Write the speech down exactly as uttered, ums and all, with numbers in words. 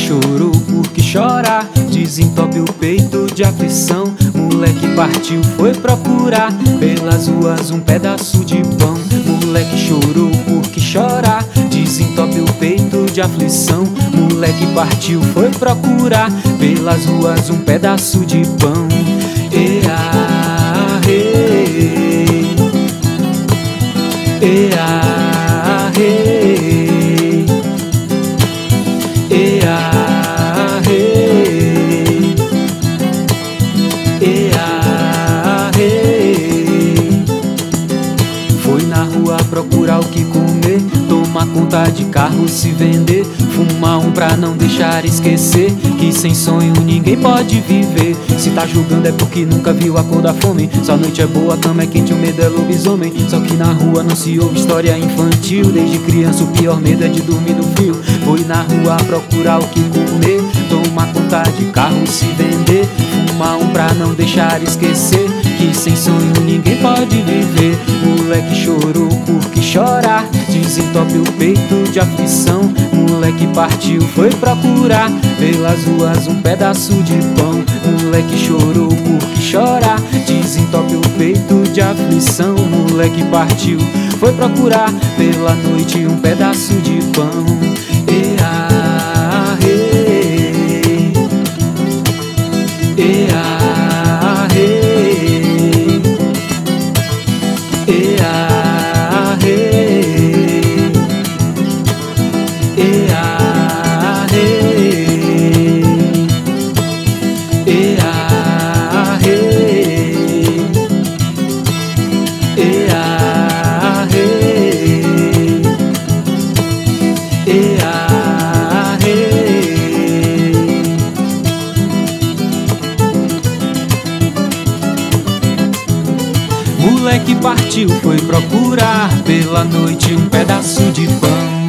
chorou porque chorar desentope o peito de aflição. Moleque partiu, foi procurar pelas ruas um pedaço de pão. Moleque chorou porque chorar desentope o peito de aflição. Moleque partiu, foi procurar pelas ruas um pedaço de pão. Ea, rei, ea, rei, ea, rei, ea, rei. Foi na rua procurar o que comer, tomar conta de carro, se vender, fumar um pra não deixar esquecer que sem sonho ninguém pode viver. Se tá julgando é porque nunca viu a cor da fome. Só a noite é boa, a cama é quente, o medo é lobisomem. Só que na rua não se ouve história infantil. Desde criança o pior medo é de dormir no frio. Foi na rua procurar o que comer, tomar conta de carro, se vender, fumar um pra não deixar esquecer que sem sonho ninguém pode viver. Moleque chorou porque chorar desentope o peito de aflição. Moleque partiu, foi procurar pelas ruas um pedaço de pão. Moleque chorou porque chorar desentope o peito de aflição. Moleque partiu, foi procurar pela noite um pedaço de pão. Ea, rei, ea, rei, ea, rei, ea, rei, ea, rei, ea, rei, ea, rei. Moleque partiu, foi procurar pela noite um pedaço de pão.